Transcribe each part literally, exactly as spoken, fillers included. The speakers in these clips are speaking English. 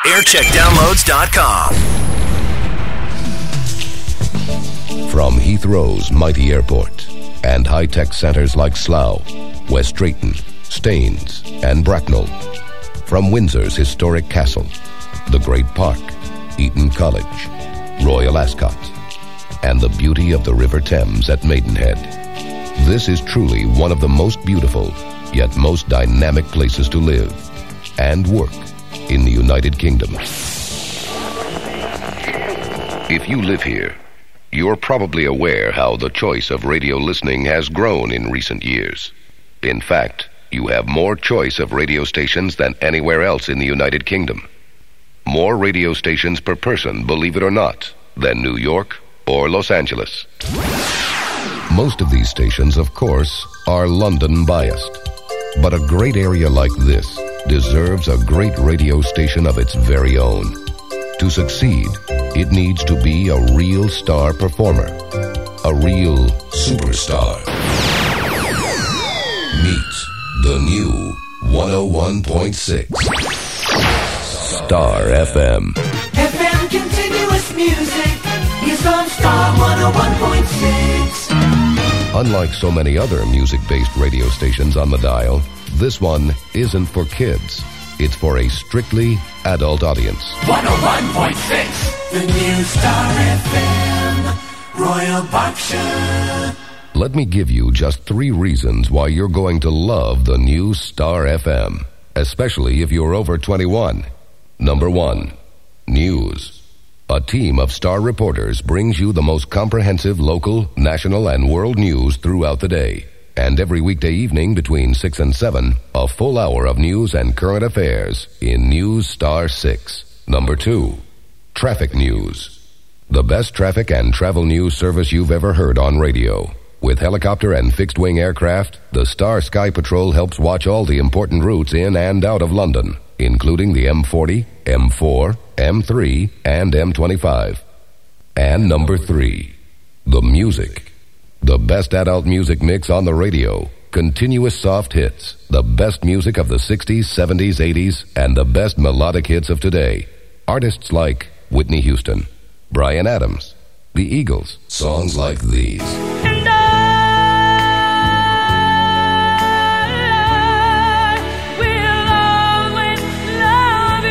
aircheck downloads dot com. From Heathrow's mighty airport and high-tech centers like Slough, West Drayton, Staines, and Bracknell. From Windsor's historic castle, the Great Park, Eton College, Royal Ascot, and the beauty of the River Thames at Maidenhead. This is truly one of the most beautiful, yet most dynamic places to live and work in the United Kingdom. If you live here, you're probably aware how the choice of radio listening has grown in recent years. In fact, you have more choice of radio stations than anywhere else in the United Kingdom. More radio stations per person, believe it or not, than New York or Los Angeles. Most of these stations, of course, are London biased. But a great area like this deserves a great radio station of its very own. To succeed, it needs to be a real star performer, a real superstar. Meet the new one oh one point six Star F M. F M continuous music is on Star one oh one point six. Unlike so many other music-based radio stations on the dial, this one isn't for kids. It's for a strictly adult audience. one oh one point six, the new Star F M, Royal Berkshire. Let me give you just three reasons why you're going to love the new Star F M, especially if you're over twenty-one. Number one, news. A team of Star reporters brings you the most comprehensive local, national, and world news throughout the day. And every weekday evening between six and seven, a full hour of news and current affairs in News Star six. Number two, traffic news. The best traffic and travel news service you've ever heard on radio. With helicopter and fixed-wing aircraft, the Star Sky Patrol helps watch all the important routes in and out of London, including the M forty, M four, M three, and M twenty-five. And number three, the music. The best adult music mix on the radio. Continuous soft hits. The best music of the sixties, seventies, eighties, and the best melodic hits of today. Artists like Whitney Houston, Bryan Adams, the Eagles. Songs like these. And I will always love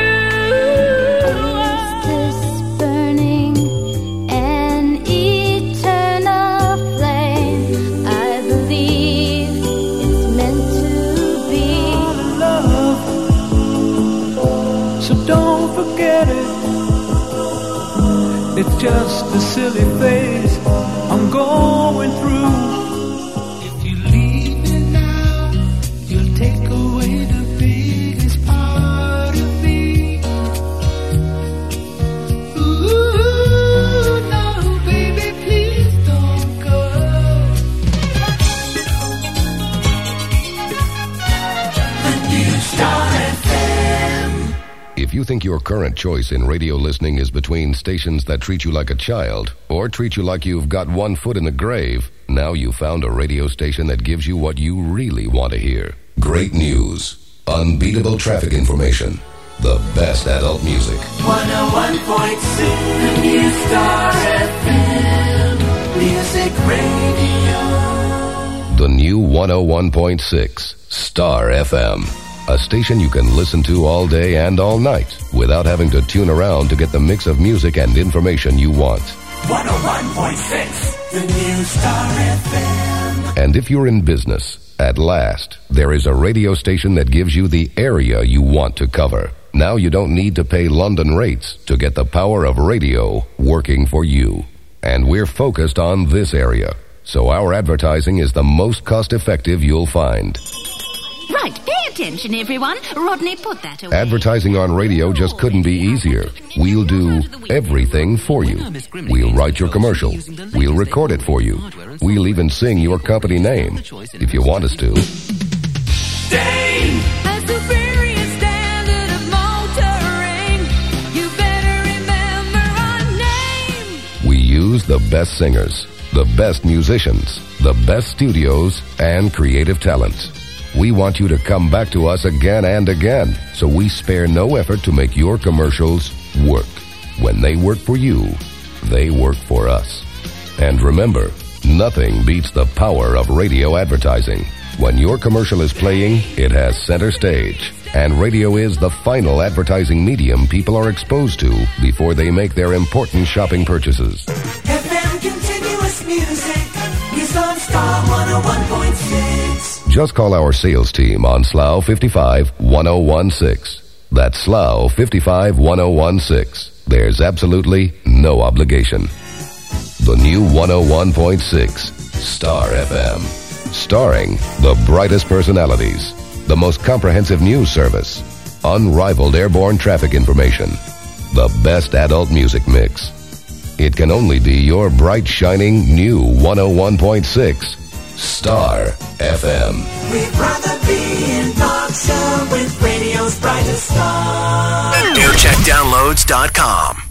you. Is this burning an eternal flame? I believe it's meant to be. Love, so don't forget it. It's just a silly phase I'm going through. If you leave me now, you'll take away the biggest part of me. Ooh, no, baby, please don't go. The new Star F M. If you think your current choice in radio listening is between stations that treat you like a child or treat you like you've got one foot in the grave, now you've found a radio station that gives you what you really want to hear. Great news, unbeatable traffic information, the best adult music. one oh one point six, the new Star F M, music radio. The new one oh one point six Star F M. A station you can listen to all day and all night without having to tune around to get the mix of music and information you want. one oh one point six, the new Star F M. And if you're in business, at last, there is a radio station that gives you the area you want to cover. Now you don't need to pay London rates to get the power of radio working for you. And we're focused on this area, so our advertising is the most cost-effective you'll find. Right, pay attention, everyone. Rodney, put that away. Advertising on radio just couldn't be easier. We'll do everything for you. We'll write your commercial. We'll record it for you. We'll even sing your company name, if you want us to. Dane! A superior standard of motoring. You better remember our name. We use the best singers, the best musicians, the best studios, and creative talents. We want you to come back to us again and again, so we spare no effort to make your commercials work. When they work for you, they work for us. And remember, nothing beats the power of radio advertising. When your commercial is playing, it has center stage. And radio is the final advertising medium people are exposed to before they make their important shopping purchases. F M continuous music is on Star one oh one point six. Just call our sales team on S L O W fifty-five one oh one six. That's S L O W fifty-five one oh one six. There's absolutely no obligation. The new one oh one point six Star F M. Starring the brightest personalities, the most comprehensive news service, unrivaled airborne traffic information, the best adult music mix. It can only be your bright, shining new one oh one point six Star F M. We'd rather be in Berkshire with radio's brightest star. air check downloads dot com.